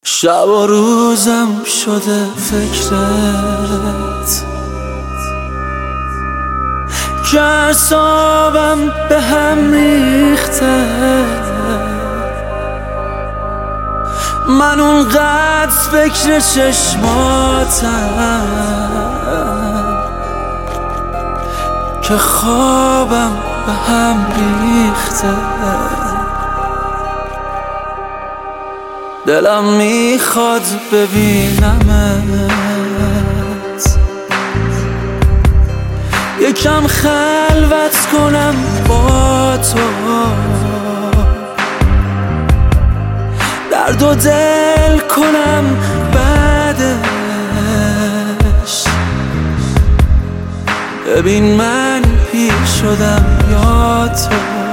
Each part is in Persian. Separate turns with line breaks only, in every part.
شب و روزم شده فکرت که اعصابم به هم ریخته. من اونقدر فکر چشماتم که خوابم به هم ریخته. دلم میخواد ببینمت، یکم خلوت کنم با تو، درد و دل کنم بعدش. ببین من پیر شدم یا تو.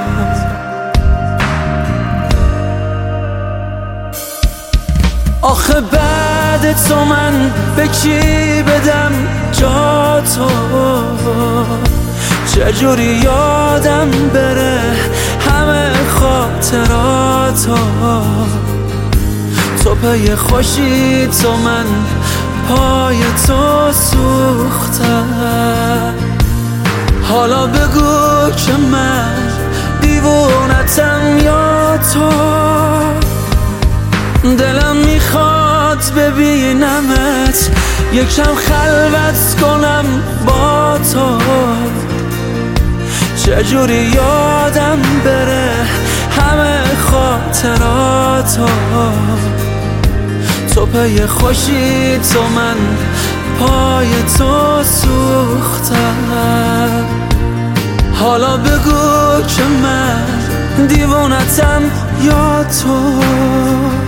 آخه بعد تو من به کی بدم جا تو؟ چجوری یادم بره همه خاطراتو؟ تو پی خوشی تو، من پای تو سوختم. حالا بگو که من دیوونتم یا تو؟ دلم میخواد ببینمت، یکم خلوت کنم با تو. چجوری یادم بره همه خاطراتو؟ تو پی خوشی تو، من پای تو سوختم. حالا بگو که من دیوونتم یا تو؟